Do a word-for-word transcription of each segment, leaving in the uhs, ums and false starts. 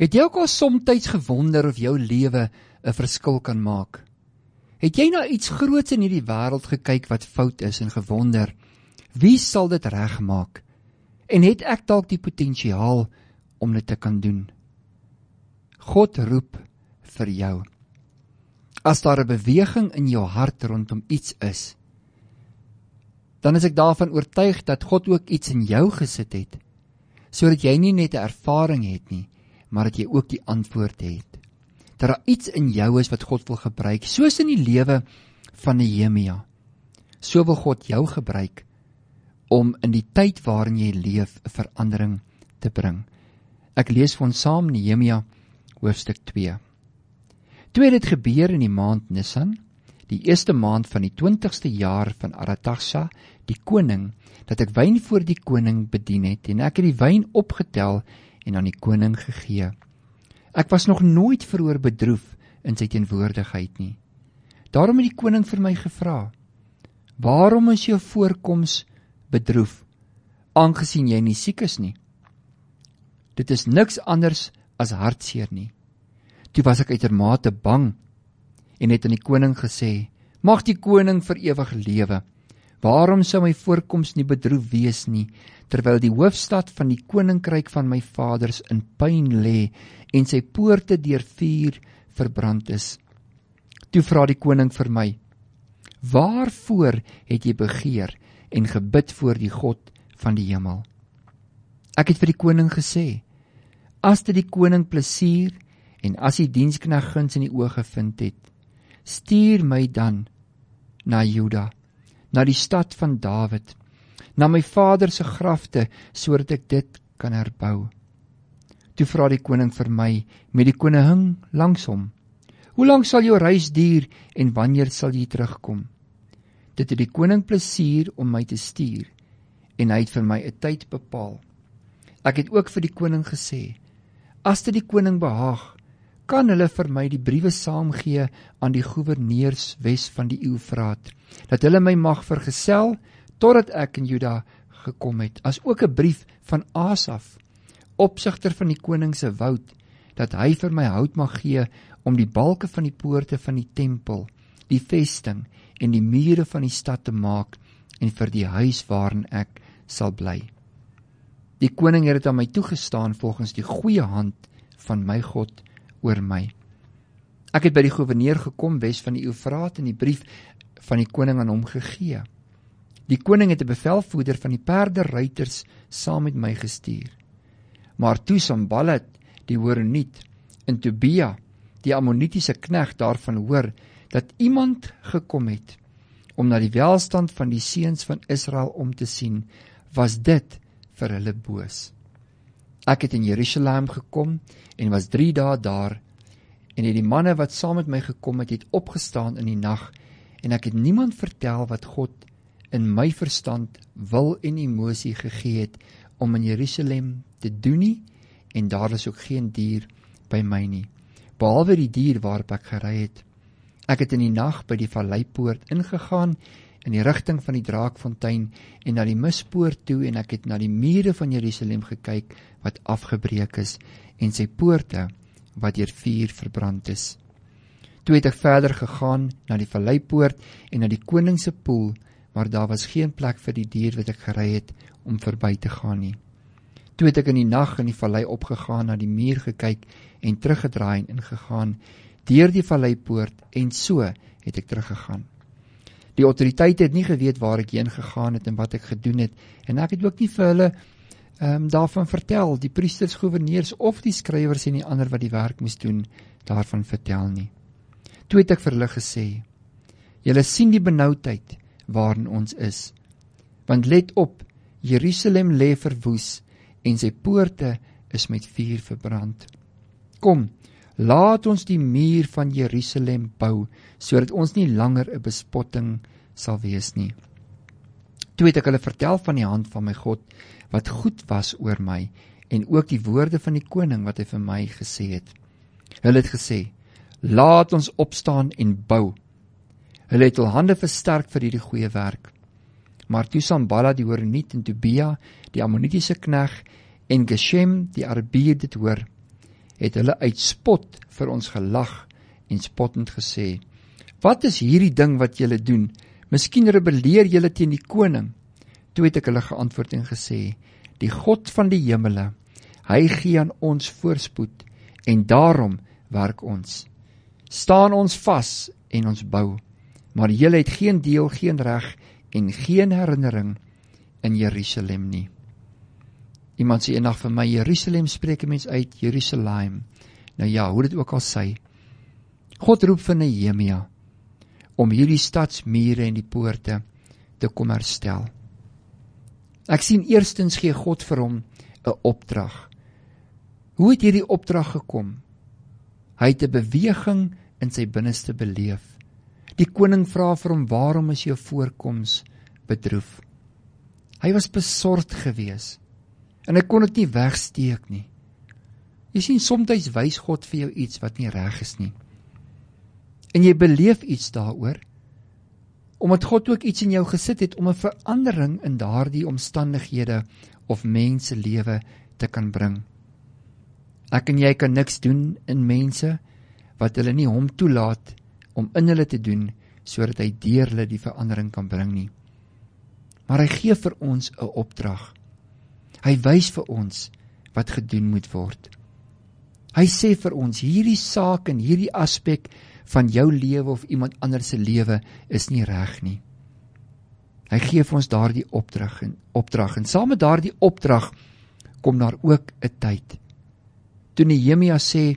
Het jy ook al somtyds gewonder of jou lewe 'n verskil kan maak? Het jy na iets groots in hierdie wêreld gekyk wat fout is en gewonder, wie sal dit regmaak? En het ek dalk die potensiaal om dit te kan doen? God roep vir jou. As daar 'n beweging in jou hart rondom iets is, dan is ek daarvan oortuig dat God ook iets in jou gesit het, sodat jy nie net 'n ervaring het nie, maar dat jy ook die antwoord het. Dat daar iets in jou is wat God wil gebruik, soos in die lewe van Nehemia. So wil God jou gebruik om in die tyd waarin jy leef 'n verandering te bring. Ek lees vir ons saam Nehemia hoofstuk twee. Toe het dit gebeur in die maand Nisan, die eerste maand van die twintigste jaar van Artaxerxes, die koning, dat ek wyn voor die koning bedien het, en ek het die wyn opgetel en aan die koning gegee. Ek was nog nooit veroor bedroef in sy teenwoordigheid nie. Daarom het die koning vir my gevra, waarom is jou voorkoms bedroef, aangesien jy nie siek is nie? Dit is niks anders as hartseer nie. Toe was ek uitermate bang, en het aan die koning gesê, mag die koning vir ewig lewe. Waarom sou my voorkoms nie bedroef wees nie, terwyl die hoofstad van die koninkryk van my vaders in pyn lê, en sy poorte deur vuur verbrand is? Toe vra die koning vir my, waarvoor het jy begeer en gebid voor die God van die hemel? Ek het vir die koning gesê, as dit die koning plesier, en as die diensknegt guns in die oë gevind het, stuur my dan na Juda, na die stad van Dawid, na my vader se grafte, sodat ek dit kan herbou. Toe vra die koning vir my, met die koningin langs hom, hoe lank sal jou reis duur, en wanneer sal jy terugkom? Dit het die koning plesier om my te stuur, en hy het vir my 'n tyd bepaal. Ek het ook vir die koning gesê, as dit die koning behaag, kan hulle vir my die briewe saamgee aan die goewerneurs wes van die Eufraat, dat hulle my mag vergesel, totdat ek in Juda gekom het, as ook 'n brief van Asaf, opsigter van die koning se woud, dat hy vir my hout mag gee, om die balke van die poorte van die tempel, die vesting, en die mure van die stad te maak, en vir die huis waarin ek sal bly. Die koning het dit aan my toegestaan, volgens die goeie hand van my God oor my. Ek het by die goewerneur gekom, wes van die Eufraat, en die brief van die koning aan hom gegee. Die koning het 'n bevelvoerder van die perderuiters saam met my gestuur. Maar toe Sanballat, die Horoniet, en Tobia, die Ammonitiese knegt, daarvan hoor, dat iemand gekom het, om na die welstand van die seuns van Israel om te sien, was dit vir hulle boos. Ek het in Jerusalem gekom, en was drie dae daar, en het die manne wat saam met my gekom het, het opgestaan in die nag, en ek het niemand vertel wat God in my verstand wil en emosie gegee het, om in Jerusalem te doen nie, en daar is ook geen dier by my nie, behalwe die dier waarop ek gery het. Ek het in die nag by die valleipoort ingegaan, in die rigting van die Draakfontein, en na die mispoort toe, en ek het na die mure van Jerusalem gekyk, wat afgebreek is, en sy poorte, wat deur vuur verbrand is. Toe het ek verder gegaan, na die valleipoort, en na die koningse poel, maar daar was geen plek vir die dier wat ek gery het, om verby te gaan nie. Toe het ek in die nag in die vallei opgegaan, na die muur gekyk, en teruggedraai en ingegaan, deur die valleipoort, en so het ek teruggegaan. Die autoriteite het nie geweet waar ek heen gegaan het, en wat ek gedoen het, en ek het ook nie vir hulle um, daarvan vertel, die priesters, goewerneurs, of die skrywers en die ander wat die werk moes doen, daarvan vertel nie. Toe het ek vir hulle gesê, julle sien die benoudheid waarin ons is, want let op, Jerusalem lê verwoes, en sy poorte is met vuur verbrand. Kom, laat ons die muur van Jerusalem bou, sodat ons nie langer 'n bespotting sal wees nie. Toe het ek hulle vertel van die hand van my God, wat goed was oor my, en ook die woorde van die koning, wat hy vir my gesê het. Hulle het gesê, laat ons opstaan en bou. Hulle het hul hande versterk vir hierdie goeie werk. Maar toe Sanballat die Horoniet en Tobia, die Ammonitiese knegt, en Geshem die Arabier dit hoor, het hulle uit spot vir ons gelag en spottend gesê, wat is hierdie ding wat julle doen? Miskien rebelleer julle teen die koning. Toe het ek hulle geantwoord en gesê, die God van die hemele, hy gee aan ons voorspoed, en daarom werk ons. Staan ons vas en ons bou, maar julle het geen deel, geen reg en geen herinnering in Jerusalem nie. Iemand sê eendag vir my, Jerusalem spreek 'n mens uit, Jerusalem. Nou ja, hoe dit ook al sê, God roep vir Nehemia om hierdie stadsmure en die poorte te kom herstel. Ek sien eerstens gee God vir hom 'n opdrag. Hoe het hierdie opdrag gekom? Hy het 'n beweging in sy binneste beleef. Die koning vra vir hom, waarom is jou voorkoms bedroef? Hy was besorgd gewees, en hy kon dit nie wegsteek nie. Jy sien, soms wys God vir jou iets wat nie reg is nie. En jy beleef iets daaroor, omdat God ook iets in jou gesit het om 'n verandering in daardie omstandighede of mense lewe te kan bring. Ek en jy kan niks doen in mense wat hulle nie hom toelaat om in hulle te doen, sodat hy deur hulle die verandering kan bring nie. Maar hy gee vir ons 'n opdrag. Hy wys vir ons wat gedoen moet word. Hy sê vir ons, hierdie saak en hierdie aspek van jou lewe of iemand anders se lewe is nie reg nie. Hy gee vir ons daardie opdrag en opdrag en saam met daardie opdrag kom daar ook 'n tyd. Toe Nehemia sê,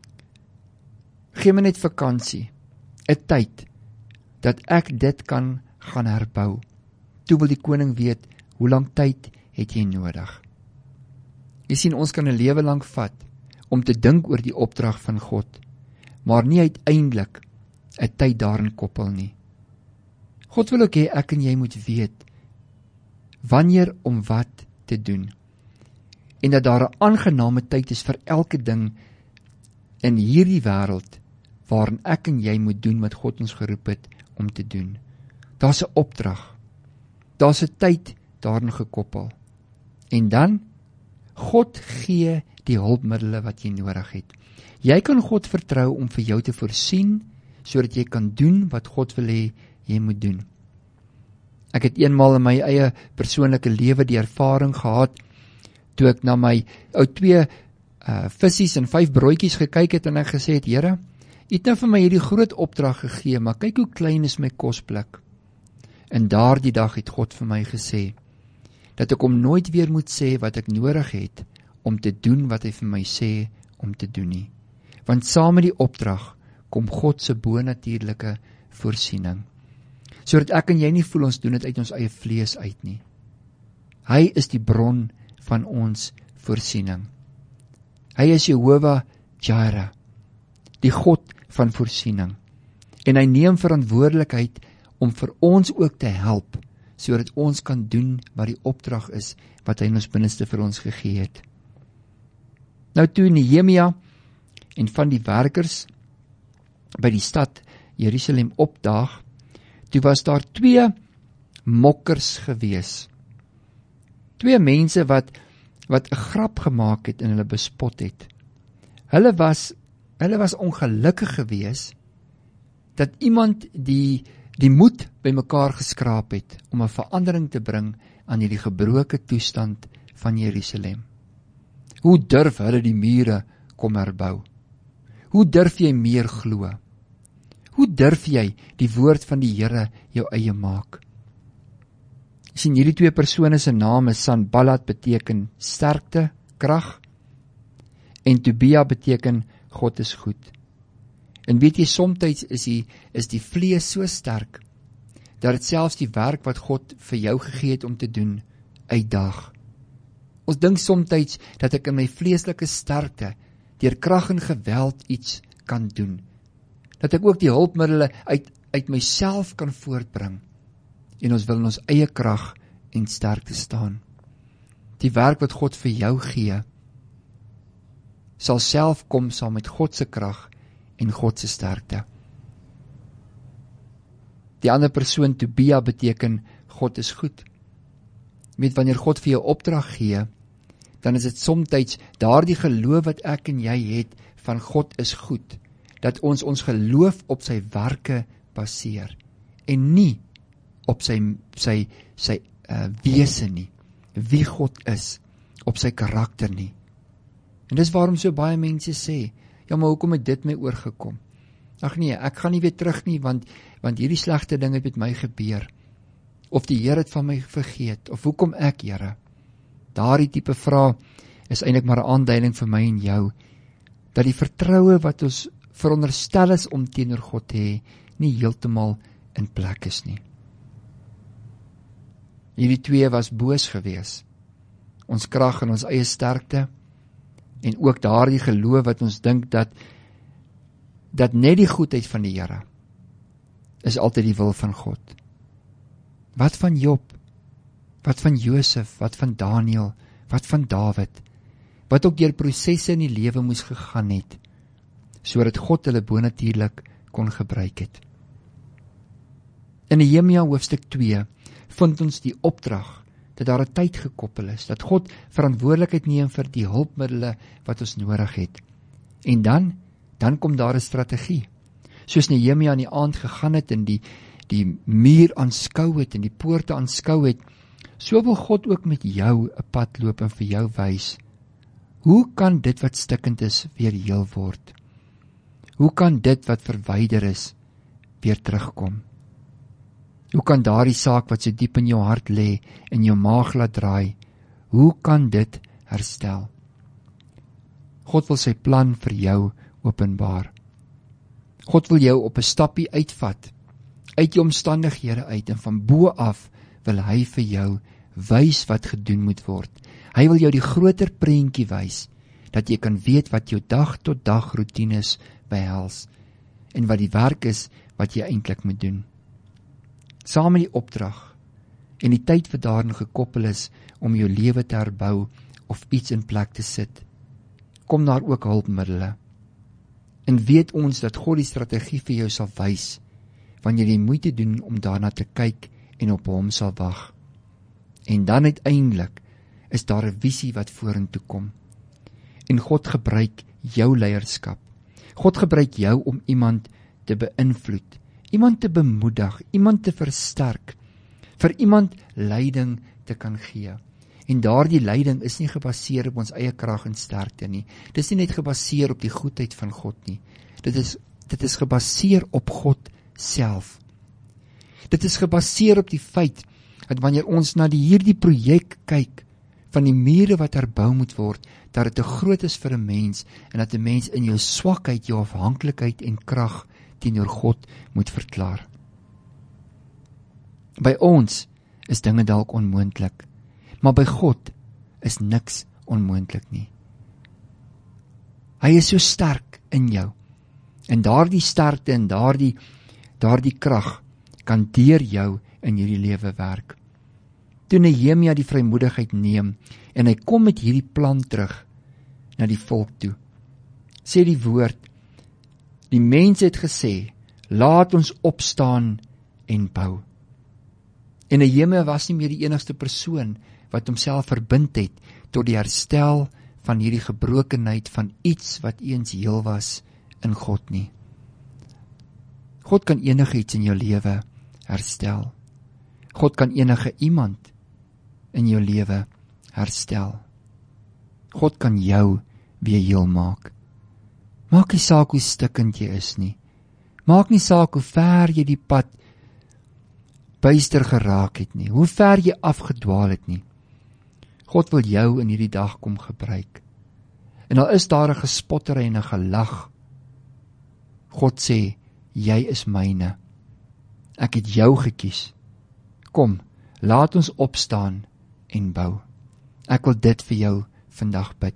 gee my net vakansie, 'n tyd dat ek dit kan gaan herbou. Toe wil die koning weet, hoe lang tyd het jy nodig? Jy sien, ons kan 'n lewe lank vat om te dink oor die opdrag van God, maar nie uiteindelik 'n tyd daarin koppel nie. God wil ook hê ek en jy moet weet wanneer om wat te doen, en dat daar 'n aangename tyd is vir elke ding in hierdie wêreld waarin ek en jy moet doen wat God ons geroep het om te doen. Daar's 'n opdrag, daar's 'n tyd daarin gekoppel, en dan God gee die hulpmiddele wat jy nodig het. Jy kan God vertrou om vir jou te voorsien, sodat jy kan doen wat God wil hê jy moet doen. Ek het eenmaal in my eie persoonlike lewe die ervaring gehad, toe ek na my ou twee uh, vissies en vyf broodjies gekyk het, en ek gesê het, Here, U het nou vir my hierdie groot opdrag gegee, maar kyk hoe klein is my kosblik. En daardie dag het God vir my gesê, dat ek hom nooit weer moet sê wat ek nodig het, om te doen wat hy vir my sê om te doen nie. Want saam met die opdrag kom God se bonatuurlike voorsiening, sodat ek en jy nie voel ons doen dit uit ons eie vlees uit nie. Hy is die bron van ons voorsiening. Hy is Jehovah Jireh, die God van voorsiening, en hy neem verantwoordelikheid om vir ons ook te help, sodat ons kan doen wat die opdrag is wat hy in ons binneste vir ons gegee het. Nou toe Nehemia en van die werkers by die stad Jerusalem opdaag, toe was daar twee mokkers gewees. Twee mense wat wat 'n grap gemaak het en hulle bespot het. Hulle was hulle was ongelukkig gewees dat iemand die die moed bymekaar geskraap het om 'n verandering te bring aan hierdie gebroke toestand van Jerusalem. Hoe durf hulle die mure kom herbou? Hoe durf jy meer glo? Hoe durf jy die woord van die Here jou eie maak? Jy sien, hierdie twee persone se name, Sanballat beteken sterkte, krag, en Tobia beteken God is goed. En weet jy, soms is die, is die vlees so sterk, dat het selfs die werk wat God vir jou gegee het om te doen, uitdaag. Ons dink soms dat ek in my vleeslike sterkte, deur krag en geweld iets kan doen. Dat ek ook die hulpmiddele uit, uit myself kan voortbring. En ons wil in ons eie krag en sterkte staan. Die werk wat God vir jou gee, sal self kom saam met God se krag en God se sterkte. Die ander persoon, Tobia, beteken God is goed. Met wanneer God vir jou opdrag gee, dan is dit somtyds daardie geloof wat ek en jy het van God is goed, dat ons ons geloof op sy werke baseer, en nie op sy, sy, sy uh, wese nie, wie God is, op sy karakter nie. En dis waarom so baie mense sê, ja, maar hoekom het dit my oorgekom? Ag nee, ek gaan nie weer terug nie, want, want hierdie slegte ding het met my gebeur, of die Here het van my vergeet, of hoekom ek, Here? Daardie tipe vraag is eintlik maar 'n aanduiding vir my en jou, dat die vertroue wat ons veronderstel is om teenoor God te hê, nie heeltemal in plek is nie. Hierdie twee was boos gewees. Ons krag en ons eie sterkte, en ook daardie geloof wat ons dink dat, dat net die goedheid van die Here is altyd die wil van God. Wat van Job? Wat van Josef? Wat van Daniel? Wat van Dawid? Wat ook deur prosesse in die lewe moes gegaan het, sodat God hulle bonatuurlik kon gebruik het. In Nehemia hoofstuk twee vind ons die opdrag dat daar 'n tyd gekoppel is, dat God verantwoordelikheid neem vir die hulpmiddele wat ons nodig het. En dan, dan kom daar 'n strategie. Soos Nehemia in die aand gegaan het en die, die muur aanskou het en die poorte aanskou het, so wil God ook met jou 'n pad loop en vir jou wys. Hoe kan dit wat stikkend is weer heel word? Hoe kan dit wat verwyder is weer terugkom? Hoe kan daardie saak wat so diep in jou hart lê, in jou maag laat draai, hoe kan dit herstel? God wil sy plan vir jou openbaar. God wil jou op 'n stappie uitvat, uit jou omstandighede uit, en van bo af wil hy vir jou wys wat gedoen moet word. Hy wil jou die groter prentjie wys, dat jy kan weet wat jou dag tot dag roetines behels, en wat die werk is wat jy eintlik moet doen. Saam met die opdrag, en die tyd wat daarin gekoppel is, om jou lewe te herbou, of iets in plek te sit, kom daar ook hulpmiddele. En weet ons dat God die strategie vir jou sal wys, wanneer jy die moeite doen om daarna te kyk, en op hom sal wag. En dan uiteindelik, is daar 'n visie wat vorentoe kom. En God gebruik jou leierskap. God gebruik jou om iemand te beïnvloed, iemand te bemoedig, iemand te versterk, vir iemand leiding te kan gee. En daardie leiding is nie gebaseer op ons eie krag en sterkte nie. Dit is nie net gebaseer op die goedheid van God nie. Dit is, dit is gebaseer op God self. Dit is gebaseer op die feit dat wanneer ons na die hierdie projek kyk, van die mure wat herbou moet word, dat dit te groot is vir 'n mens, en dat 'n mens in jou swakheid, jou afhanklikheid en krag teenoor God moet verklaar. By ons is dinge dalk onmoontlik, maar by God is niks onmoontlik nie. Hy is so sterk in jou, en daardie sterkte en daardie, daardie krag kan deur jou in hierdie lewe werk. Toe Nehemia die vrymoedigheid neem, en hy kom met hierdie plan terug na die volk toe, sê die woord, die mense het gesê, laat ons opstaan en bou. En Nehemia was nie meer die enigste persoon wat homself verbind het tot die herstel van hierdie gebrokenheid van iets wat eens heel was in God nie. God kan enige iets in jou lewe herstel. God kan enige iemand in jou lewe herstel. God kan jou weer heel maak. Maak nie saak hoe stikkend jy is nie. Maak nie saak hoe ver jy die pad buister geraak het nie, hoe ver jy afgedwaal het nie. God wil jou in hierdie dag kom gebruik. En al is daar 'n gespottery en 'n gelag, God sê, jy is myne. Ek het jou gekies. Kom, laat ons opstaan en bou. Ek wil dit vir jou vandag bid.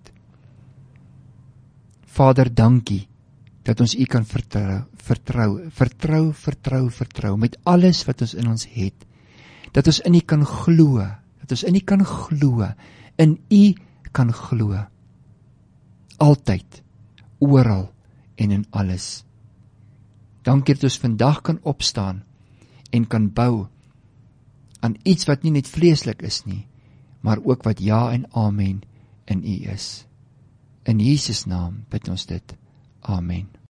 Vader, dankie dat ons U kan vertrou, vertrou, vertrou, vertrou, vertrou, met alles wat ons in ons het. Dat ons in U kan glo, dat ons in U kan glo, in U kan glo. Altyd, oral en in alles. Dankie dat ons vandag kan opstaan en kan bou aan iets wat nie net vleeslik is nie, maar ook wat ja en amen in U is. In Jesus naam bid ons dit. Amen.